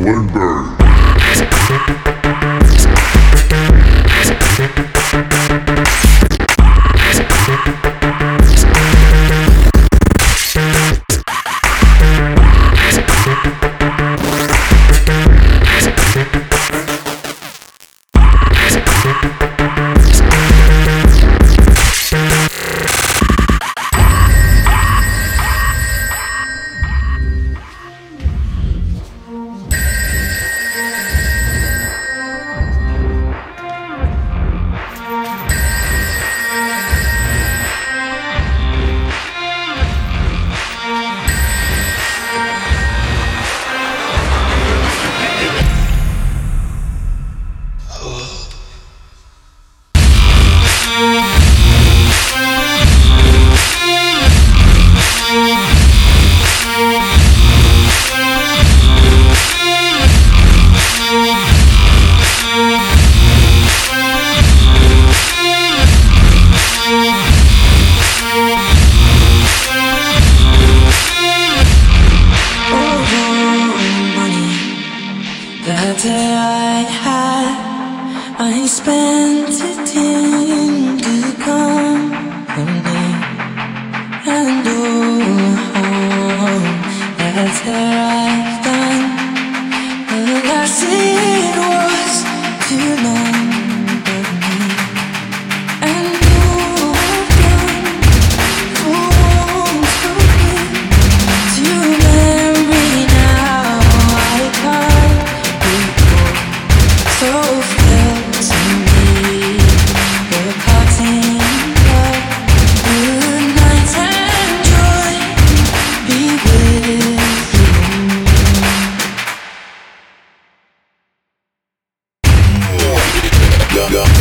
One bang. That I had, I spent it in good company. And that's I've done. Alas, it was too long of me. And I've done for once for me to marry now. I can't. So felt to me, we're parting love. Good night and joy be with you.